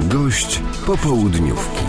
Gość popołudniówki.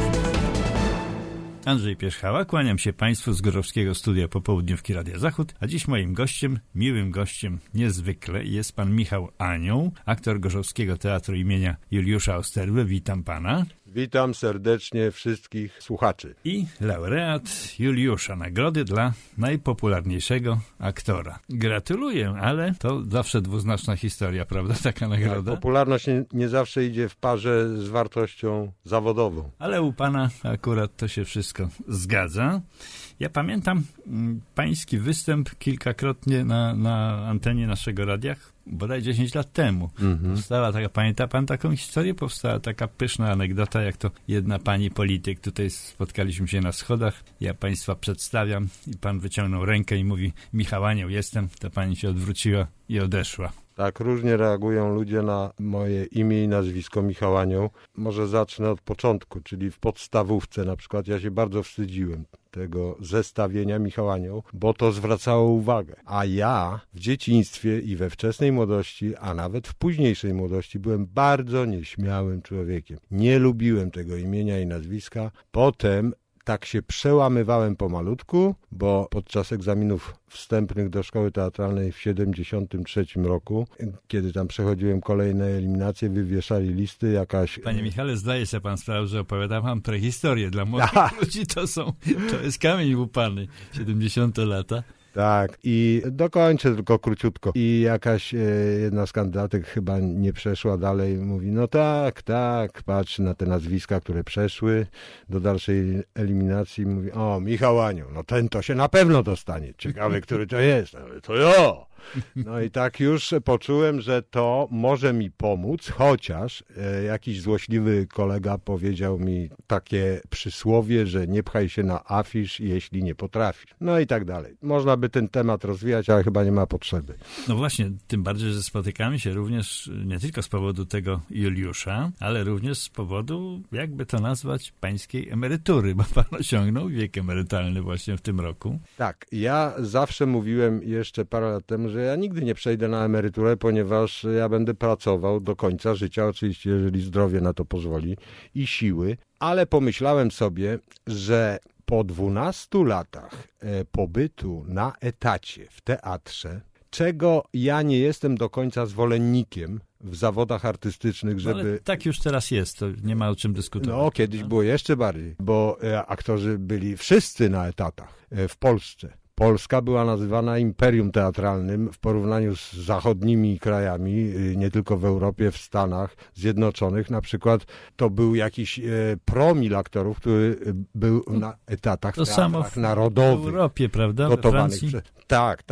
Andrzej Pierzchała, kłaniam się Państwu z Gorzowskiego Studia Popołudniówki Radia Zachód, a dziś moim gościem, miłym gościem niezwykle, jest pan Michał Anioł, aktor Gorzowskiego Teatru imienia Juliusza Osterły. Witam pana. Witam serdecznie wszystkich słuchaczy. I laureat Juliusza, nagrody dla najpopularniejszego aktora. Gratuluję, ale to zawsze dwuznaczna historia, prawda, taka nagroda? Popularność nie zawsze idzie w parze z wartością zawodową. Ale u pana akurat to się wszystko zgadza. Ja pamiętam pański występ kilkakrotnie na antenie naszego radia, bodaj 10 lat temu. Powstała taka, pamięta pan taką historię? Powstała taka pyszna anegdota, jak to jedna pani polityk, tutaj spotkaliśmy się na schodach, ja państwa przedstawiam i pan wyciągnął rękę i mówi: Michał Anioł jestem, ta pani się odwróciła i odeszła. Tak, różnie reagują ludzie na moje imię i nazwisko Michał Anioł. Może zacznę od początku, czyli w podstawówce na przykład. Ja się bardzo wstydziłem tego zestawienia Michał Anioł, bo to zwracało uwagę. A ja w dzieciństwie i we wczesnej młodości, a nawet w późniejszej młodości byłem bardzo nieśmiałym człowiekiem. Nie lubiłem tego imienia i nazwiska. Potem tak się przełamywałem pomalutku, bo podczas egzaminów wstępnych do szkoły teatralnej w 1973 roku, kiedy tam przechodziłem kolejne eliminacje, wywieszali listy, jakaś... Panie Michale, zdaje sobie pan sprawę, że opowiadam wam prehistorię. Dla młodych ludzi to jest kamień łupany, 70 lata. Tak, i dokończę tylko króciutko. I jakaś jedna z kandydatek chyba nie przeszła dalej, mówi: no tak, patrzy na te nazwiska, które przeszły do dalszej eliminacji, mówi: o, Michał Anioł, no ten to się na pewno dostanie. Ciekawe, który to jest, ale to ja. No i tak już poczułem, że to może mi pomóc, chociaż jakiś złośliwy kolega powiedział mi takie przysłowie, że nie pchaj się na afisz, jeśli nie potrafisz. No i tak dalej. Można by ten temat rozwijać, ale chyba nie ma potrzeby. No właśnie, tym bardziej, że spotykamy się również nie tylko z powodu tego Juliusza, ale również z powodu, jakby to nazwać, pańskiej emerytury, bo pan osiągnął wiek emerytalny właśnie w tym roku. Tak, ja zawsze mówiłem jeszcze parę lat temu, że ja nigdy nie przejdę na emeryturę, ponieważ ja będę pracował do końca życia, oczywiście jeżeli zdrowie na to pozwoli i siły, ale pomyślałem sobie, że po 12 latach pobytu na etacie w teatrze, czego ja nie jestem do końca zwolennikiem w zawodach artystycznych, żeby... Ale tak już teraz jest, to nie ma o czym dyskutować. No, kiedyś było jeszcze bardziej, bo aktorzy byli wszyscy na etatach w Polsce. Polska była nazywana imperium teatralnym w porównaniu z zachodnimi krajami, nie tylko w Europie, w Stanach Zjednoczonych. Na przykład to był jakiś promil aktorów, który był na etatach to w teatrach narodowych. W Europie, prawda? Gotowanych Tak.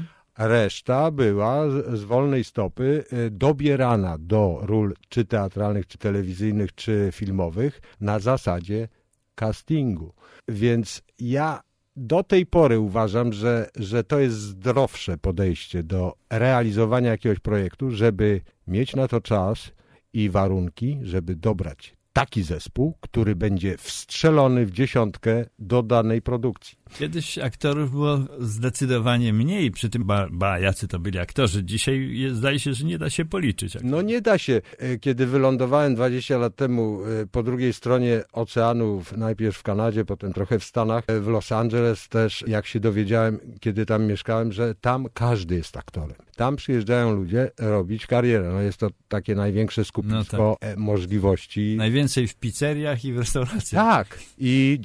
Reszta była z wolnej stopy dobierana do ról czy teatralnych, czy telewizyjnych, czy filmowych na zasadzie castingu. Więc ja do tej pory uważam, że to jest zdrowsze podejście do realizowania jakiegoś projektu, żeby mieć na to czas i warunki, żeby dobrać taki zespół, który będzie wstrzelony w dziesiątkę do danej produkcji. Kiedyś aktorów było zdecydowanie mniej, przy tym jacy to byli aktorzy. Dzisiaj zdaje się, że nie da się policzyć. No nie da się. Kiedy wylądowałem 20 lat temu po drugiej stronie oceanu, najpierw w Kanadzie, potem trochę w Stanach, w Los Angeles też, jak się dowiedziałem, kiedy tam mieszkałem, że tam każdy jest aktorem. Tam przyjeżdżają ludzie robić karierę. No jest to takie największe skupisko możliwości. Najwięcej w pizzeriach i w restauracjach. Tak. I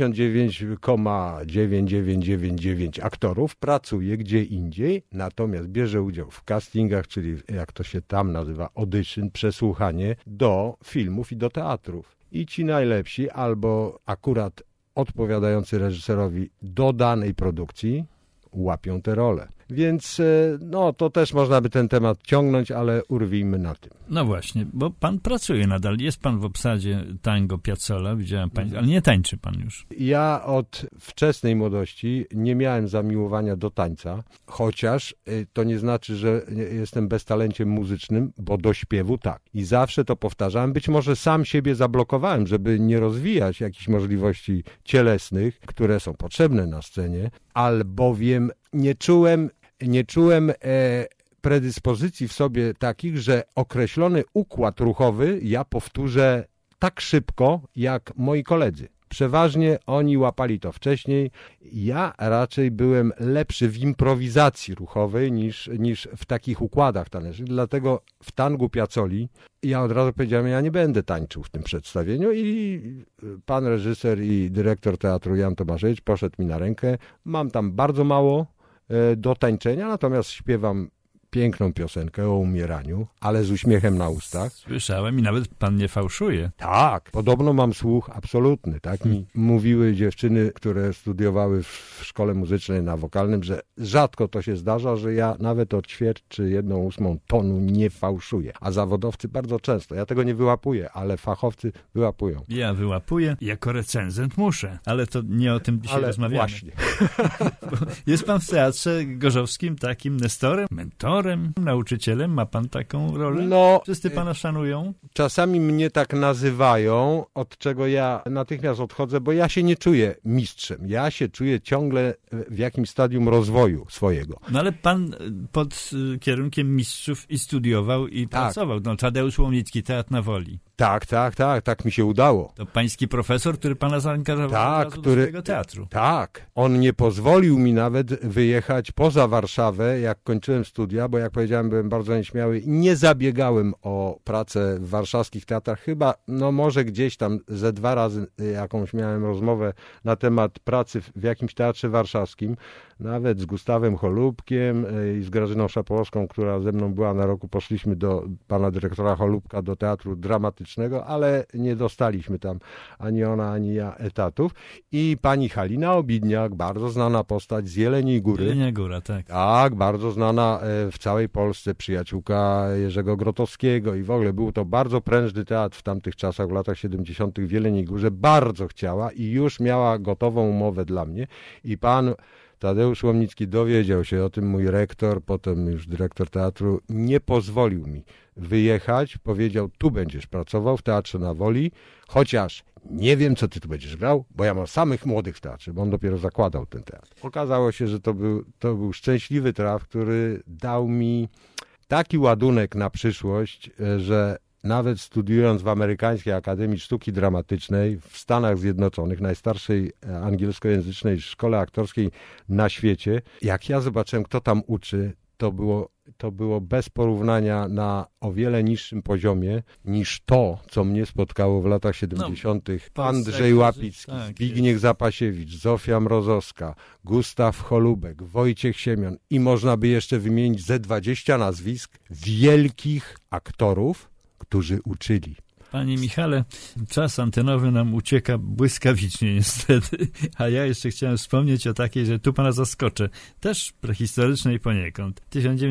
99,99999 aktorów pracuje gdzie indziej, natomiast bierze udział w castingach, czyli jak to się tam nazywa, audition, przesłuchanie do filmów i do teatrów. I ci najlepsi albo akurat odpowiadający reżyserowi do danej produkcji łapią te role. Więc no to też można by ten temat ciągnąć, ale urwijmy na tym. No właśnie, bo pan pracuje nadal. Jest pan w obsadzie Tango Piazzolla, widziałem pan, ale nie tańczy pan już. Ja od wczesnej młodości nie miałem zamiłowania do tańca, chociaż to nie znaczy, że jestem beztalenciem muzycznym, bo do śpiewu tak. I zawsze to powtarzałem. Być może sam siebie zablokowałem, żeby nie rozwijać jakichś możliwości cielesnych, które są potrzebne na scenie, albowiem nie czułem predyspozycji w sobie takich, że określony układ ruchowy ja powtórzę tak szybko, jak moi koledzy. Przeważnie oni łapali to wcześniej. Ja raczej byłem lepszy w improwizacji ruchowej niż w takich układach tanecznych. Dlatego w tangu Piazzoli ja od razu powiedziałem, ja nie będę tańczył w tym przedstawieniu i pan reżyser i dyrektor teatru Jan Tomaszewicz poszedł mi na rękę. Mam tam bardzo mało do tańczenia, natomiast śpiewam piękną piosenkę o umieraniu, ale z uśmiechem na ustach. Słyszałem i nawet pan nie fałszuje. Tak, podobno mam słuch absolutny. Tak mi mówiły dziewczyny, które studiowały w szkole muzycznej na wokalnym, że rzadko to się zdarza, że ja nawet o ćwierć czy 1/8 tonu nie fałszuję. A zawodowcy bardzo często. Ja tego nie wyłapuję, ale fachowcy wyłapują. Ja wyłapuję, jako recenzent muszę, ale to nie o tym dzisiaj rozmawiamy. Właśnie. Jest pan w Teatrze Gorzowskim takim nestorem, mentorem, nauczycielem? Ma pan taką rolę? No, wszyscy pana szanują? Czasami mnie tak nazywają, od czego ja natychmiast odchodzę, bo ja się nie czuję mistrzem. Ja się czuję ciągle w jakimś stadium rozwoju swojego. No ale pan pod kierunkiem mistrzów i studiował i pracował. No, Tadeusz Łomnicki, Teatr na Woli. Tak mi się udało. To pański profesor, który pana zaangażował do swojego teatru. Tak, on nie pozwolił mi nawet wyjechać poza Warszawę, jak kończyłem studia, bo jak powiedziałem, byłem bardzo nieśmiały i nie zabiegałem o pracę w warszawskich teatrach. Chyba, może gdzieś tam ze 2 razy jakąś miałem rozmowę na temat pracy w jakimś teatrze warszawskim, nawet z Gustawem Cholubkiem i z Grażyną Szapołowską, która ze mną była na roku. Poszliśmy do pana dyrektora Cholubka do Teatru Dramatycznego, ale nie dostaliśmy tam ani ona, ani ja etatów. I pani Halina Obidniak, bardzo znana postać z Jeleniej Góry. Jelenia Góra, tak. Tak, bardzo znana w całej Polsce, przyjaciółka Jerzego Grotowskiego i w ogóle był to bardzo prężny teatr w tamtych czasach, w latach 70. w Jeleniej Górze. Bardzo chciała i już miała gotową umowę dla mnie. I pan Tadeusz Łomnicki dowiedział się o tym, mój rektor, potem już dyrektor teatru, nie pozwolił mi wyjechać, powiedział, tu będziesz pracował w Teatrze na Woli, chociaż nie wiem, co ty tu będziesz grał, bo ja mam samych młodych w teatrze, bo on dopiero zakładał ten teatr. Okazało się, że to był szczęśliwy traf, który dał mi taki ładunek na przyszłość, że nawet studiując w Amerykańskiej Akademii Sztuki Dramatycznej w Stanach Zjednoczonych, najstarszej angielskojęzycznej szkole aktorskiej na świecie, jak ja zobaczyłem, kto tam uczy, to było bez porównania na o wiele niższym poziomie niż to, co mnie spotkało w latach 70. Andrzej Łapicki, Zbigniew Zapasiewicz, Zofia Mrozowska, Gustaw Cholubek, Wojciech Siemion i można by jeszcze wymienić ze 20 nazwisk wielkich aktorów, którzy uczyli. Panie Michale, czas antenowy nam ucieka błyskawicznie niestety, a ja jeszcze chciałem wspomnieć o takiej, że tu pana zaskoczę, też prehistorycznej poniekąd.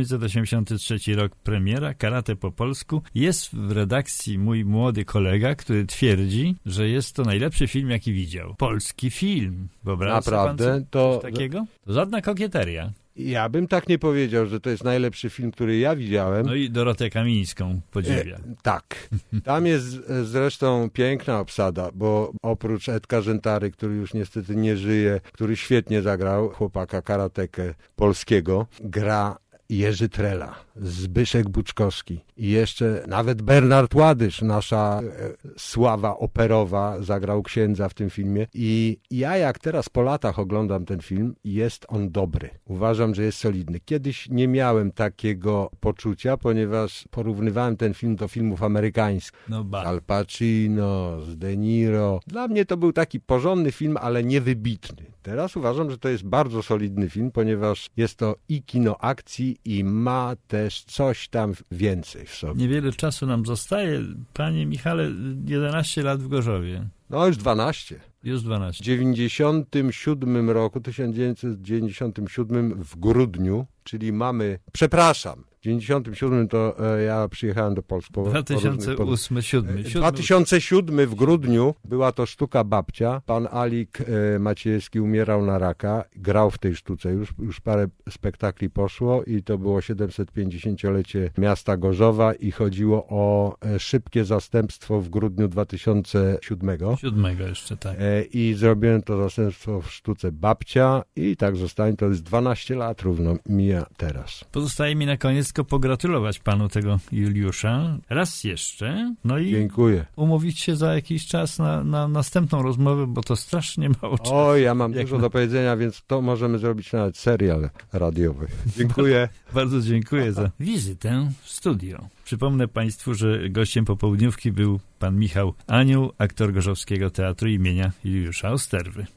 1983 rok premiera, Karate po polsku. Jest w redakcji mój młody kolega, który twierdzi, że jest to najlepszy film, jaki widział. Polski film. Wyobraź sobie pan coś takiego? To żadna kokieteria. Ja bym tak nie powiedział, że to jest najlepszy film, który ja widziałem. No i Dorotę Kamińską podziwia. Tak. Tam jest zresztą piękna obsada, bo oprócz Edka Rzętary, który już niestety nie żyje, który świetnie zagrał chłopaka karatekę polskiego, gra Jerzy Trela, Zbyszek Buczkowski i jeszcze nawet Bernard Ładysz, nasza sława operowa, zagrał księdza w tym filmie. I ja jak teraz po latach oglądam ten film, jest on dobry. Uważam, że jest solidny. Kiedyś nie miałem takiego poczucia, ponieważ porównywałem ten film do filmów amerykańskich. Z Al Pacino, z De Niro. Dla mnie to był taki porządny film, ale niewybitny. Teraz uważam, że to jest bardzo solidny film, ponieważ jest to i kino akcji, i ma też coś tam więcej w sobie. Niewiele czasu nam zostaje. Panie Michale, 11 lat w Gorzowie. No już 12. Już 12. W 1997 roku, 1997 w grudniu, czyli mamy, przepraszam, w 1997 to ja przyjechałem do Polski. 2007 w grudniu była to sztuka Babcia. Pan Alik Maciejewski umierał na raka, grał w tej sztuce. Już parę spektakli poszło i to było 750-lecie miasta Gorzowa i chodziło o szybkie zastępstwo w grudniu 2007. 7 jeszcze, tak. i zrobiłem to zastępstwo w sztuce Babcia i tak zostanie, to jest 12 lat równo mija teraz. Pozostaje mi na koniec tylko pogratulować panu tego Juliusza. Raz jeszcze. No i Dziękuję. umówić się za jakiś czas na następną rozmowę, bo to strasznie mało czasu. Oj, ja mam Jak dużo na- do powiedzenia, więc to możemy zrobić nawet serial radiowy. Dziękuję. Bardzo dziękuję za wizytę w studio. Przypomnę państwu, że gościem popołudniówki był pan Michał Anioł, aktor Gorzowskiego Teatru imienia Juliusza Osterwy.